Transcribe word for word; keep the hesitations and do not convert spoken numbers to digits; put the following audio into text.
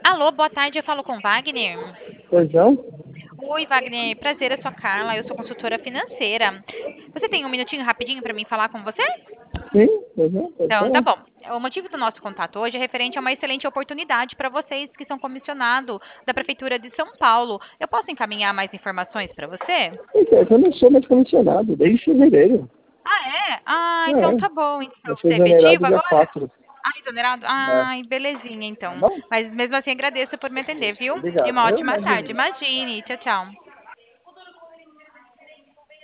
Alô, boa tarde, eu falo com Wagner. Pois não? Oi, Wagner, prazer, eu sou a Carla, eu sou consultora financeira. Você tem um minutinho rapidinho para mim falar com você? Sim, pois não, pode Então, tá falar. bom. O motivo do nosso contato hoje é referente a uma excelente oportunidade para vocês que são comissionados da Prefeitura de São Paulo. Eu posso encaminhar mais informações para você? Pois é, eu não sou mais comissionado, desde fevereiro. Ah, é? Ah, então É, tá bom. Então, eu fui você é exonerado efetivo dia agora? quatro. Ah, exonerado? É, Ai, belezinha, tá então. bom? Mas mesmo assim, agradeço por me atender, viu? E Obrigado. uma Eu ótima tarde. imagino. Imagine. Tchau, tchau.